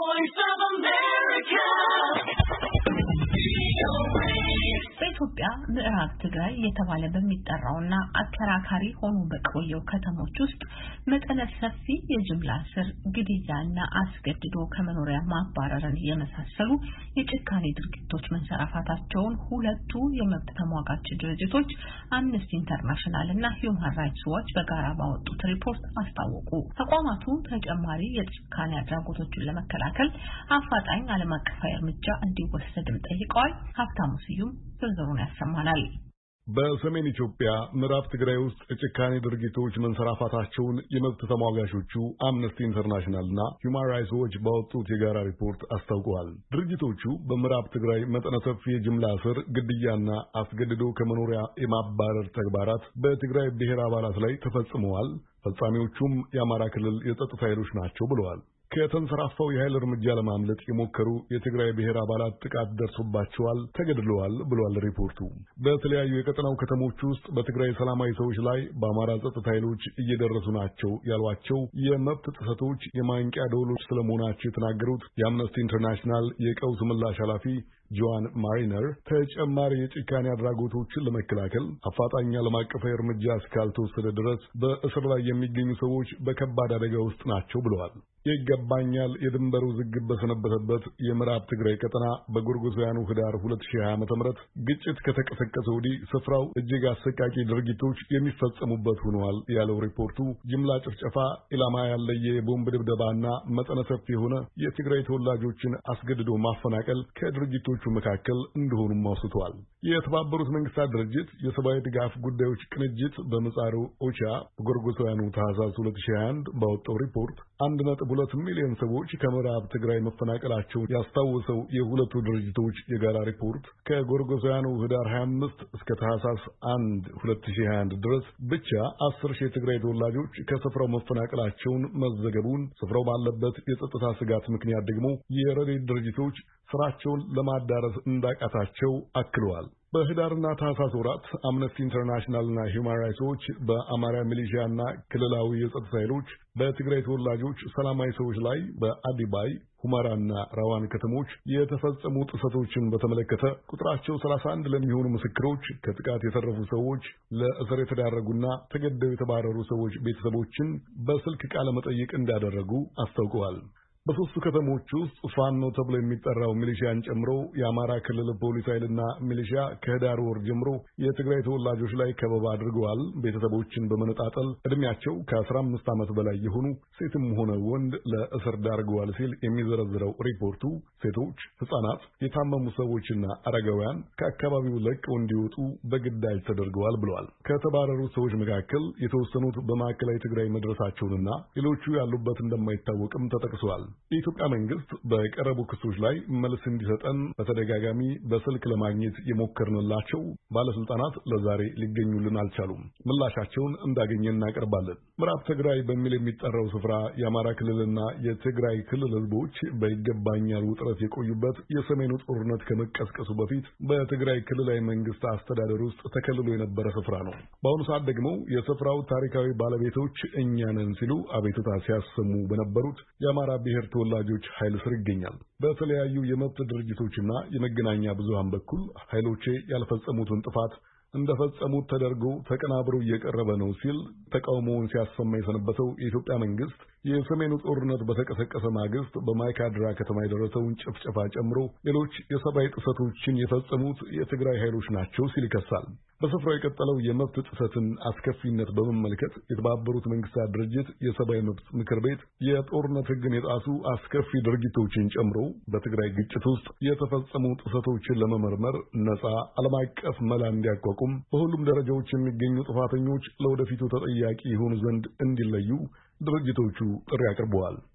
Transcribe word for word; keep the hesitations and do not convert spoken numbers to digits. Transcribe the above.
voice of America. በኢትዮጵያ ምዕራብ ትግራይ የተባለ በሚጠራውና አከራካሪ ሆኖ በቆየው ከተሞች ውስጥ መጠነ ሰፊ የጅምላ እስር፣ ግድያና አስገድዶ ከመኖሪያ ማባረርን የመሳሰሉ የጭካኔ ድርጊቶች መንሰራፋታቸውን ሁለቱ የመብት ተሟጋች ድርጅቶች አምነስቲ ኢንተርናሽናል እና ሂውማን ራይትስ ዋች በጋራ ባወጡት ሪፖርት አስታወቁ። ተቋማቱ ተጨማሪ የጭካኔ አድራጎቶችን ለመከላከል አፋጣኝ ዓለም አቀፋዊ እርምጃ እንዲወሰድም ጠይቀዋል። ሀብታሙ ስዩም ዝርዝሩን ያሰማናል። በሰሜን ኢትዮጵያ ምዕራብ ትግራይ ውስጥ የጭካኔ ድርጊቶች መንሰራፋታቸውን የመብት ተሟጋቾቹ አምነስቲ ኢንተርናሽናልና ሂውማን ራይትስ ዎች ባወጡት የጋራ ሪፖርት አስታውቀዋል። ድርጅቶቹ በምዕራብ ትግራይ መጠነ ሰፊ የጅምላ እስር፣ ግድያና አስገድዶ ከመኖሪያ የማባረር ተግባራት በትግራይ ብሔር አባላት ላይ ተፈጽመዋል፣ ፈጻሚዎቹም የአማራ ክልል የጸጥታ ኃይሎች ናቸው ብለዋል። ከተንሰራፋው የኃይል እርምጃ ለማምለጥ የሞከሩ የትግራይ ብሔር አባላት ጥቃት ደርሶባቸዋል፣ ተገድለዋል ብሏል ሪፖርቱ። በተለያዩ የቀጠናው ከተሞች ውስጥ በትግራይ ሰላማዊ ሰዎች ላይ በአማራ ጸጥታ ኃይሎች እየደረሱ ናቸው ያሏቸው የመብት ጥሰቶች የማንቂያ ደወሎች ስለመሆናቸው የተናገሩት የአምነስቲ ኢንተርናሽናል የቀውስ ምላሽ ኃላፊ ጆዋን ማሪነር ተጨማሪ የጭካኔ አድራጎቶችን ለመከላከል አፋጣኝ ዓለም አቀፋዊ እርምጃ እስካልተወሰደ ድረስ በእስር ላይ የሚገኙ ሰዎች በከባድ አደጋ ውስጥ ናቸው ብለዋል። ይገባኛል የድንበር ውዝግብ በሰነበተበት የምዕራብ ትግራይ ቀጠና በጎርጎሳውያኑ ህዳር ሁለት ሺህ ሀያ ዓመተ ምህረት ግጭት ከተቀሰቀሰ ወዲህ ስፍራው እጅግ አሰቃቂ ድርጊቶች የሚፈጸሙበት ሆነዋል ያለው ሪፖርቱ ጅምላ ጭፍጨፋ፣ ኢላማ ያለየ የቦምብ ድብደባና መጠነ ሰፊ የሆነ የትግራይ ተወላጆችን አስገድዶ ማፈናቀል ከድርጊቶቹ መካከል እንደሆኑም አውስቷል። የተባበሩት መንግስታት ድርጅት የሰብአዊ ድጋፍ ጉዳዮች ቅንጅት በምህጻሩ ኦቻ በጎርጎሳውያኑ ታህሳስ ሁለት ሺህ ሀያ አንድ ባወጣው ሪፖርት አንድ ነጥብ ሁለት ሚሊዮን ሰዎች ከምዕራብ ትግራይ መፈናቀላቸውን ያስታወሰው የሁለቱ ድርጅቶች የጋራ ሪፖርት ከጎርጎሳውያኑ ህዳር ሀያ አምስት እስከ ታህሳስ አንድ ሁለት ሺህ ሀያ አንድ ድረስ ብቻ አስር ሺህ የትግራይ ተወላጆች ከስፍራው መፈናቀላቸውን መዘገቡን፣ ስፍራው ባለበት የጸጥታ ስጋት ምክንያት ደግሞ የረድኤት ድርጅቶች ስራቸውን ለማዳረስ እንዳቃታቸው አክለዋል። በህዳርና ታህሳስ ወራት አምነስቲ ኢንተርናሽናልና ሂውማን ራይትስ ዎች በአማራ ሚሊሺያና ክልላዊ የጸጥታ ኃይሎች በትግራይ ተወላጆች ሰላማዊ ሰዎች ላይ በአዲባይ ሁመራና ራዋን ከተሞች የተፈጸሙ ጥሰቶችን በተመለከተ ቁጥራቸው ሰላሳ አንድ ለሚሆኑ ምስክሮች፣ ከጥቃት የተረፉ ሰዎች፣ ለእስር የተዳረጉና ተገደው የተባረሩ ሰዎች ቤተሰቦችን በስልክ ቃለ መጠይቅ እንዳደረጉ አስታውቀዋል። በሶስቱ ከተሞች ውስጥ ፋኖ ተብሎ የሚጠራው ሚሊሺያን ጨምሮ የአማራ ክልል ፖሊስ ኃይልና ሚሊሺያ ከህዳር ወር ጀምሮ የትግራይ ተወላጆች ላይ ከበባ አድርገዋል፣ ቤተሰቦችን በመነጣጠል እድሜያቸው ከአስራ አምስት ዓመት በላይ የሆኑ ሴትም ሆነ ወንድ ለእስር ዳርገዋል ሲል የሚዘረዝረው ሪፖርቱ ሴቶች፣ ህጻናት፣ የታመሙ ሰዎችና አረጋውያን ከአካባቢው ለቀው እንዲወጡ በግዳጅ ተደርገዋል ብለዋል። ከተባረሩ ሰዎች መካከል የተወሰኑት በማዕከላዊ ትግራይ መድረሳቸውንና ሌሎቹ ያሉበት እንደማይታወቅም ተጠቅሰዋል። የኢትዮጵያ መንግስት በቀረቡ ክሶች ላይ መልስ እንዲሰጠን በተደጋጋሚ በስልክ ለማግኘት የሞከርንላቸው ባለስልጣናት ለዛሬ ሊገኙልን አልቻሉም። ምላሻቸውን እንዳገኘ እናቀርባለን። ምዕራብ ትግራይ በሚል የሚጠራው ስፍራ የአማራ ክልልና የትግራይ ክልል ህዝቦች በይገባኛል ውጥረት የቆዩበት የሰሜኑ ጦርነት ከመቀስቀሱ በፊት በትግራይ ክልላዊ መንግስት አስተዳደር ውስጥ ተከልሎ የነበረ ስፍራ ነው። በአሁኑ ሰዓት ደግሞ የስፍራው ታሪካዊ ባለቤቶች እኛ ነን ሲሉ አቤቱታ ሲያሰሙ በነበሩት የአማራ ብሔር ተወላጆች ኃይል ስር ይገኛል። በተለያዩ የመብት ድርጅቶችና የመገናኛ ብዙሃን በኩል ኃይሎቼ ያልፈጸሙትን ጥፋት እንደፈጸሙት ተደርጎ ተቀናብሮ እየቀረበ ነው ሲል ተቃውሞውን ሲያሰማ የሰነበተው የኢትዮጵያ መንግስት የሰሜኑ ጦርነት በተቀሰቀሰ ማግስት በማይካድራ ከተማ የደረሰውን ጭፍጨፋ ጨምሮ ሌሎች የሰብአዊ ጥሰቶችን የፈጸሙት የትግራይ ኃይሎች ናቸው ሲል ይከሳል። በስፍራው የቀጠለው የመብት ጥሰትን አስከፊነት በመመልከት የተባበሩት መንግስታት ድርጅት የሰብአዊ መብት ምክር ቤት የጦርነት ሕግን የጣሱ አስከፊ ድርጊቶችን ጨምሮ በትግራይ ግጭት ውስጥ የተፈጸሙ ጥሰቶችን ለመመርመር ነፃ ዓለም አቀፍ መላ እንዲያቋቁም፣ በሁሉም ደረጃዎች የሚገኙ ጥፋተኞች ለወደፊቱ ተጠያቂ የሆኑ ዘንድ እንዲለዩ ድርጅቶቹ ጥሪ አቅርበዋል።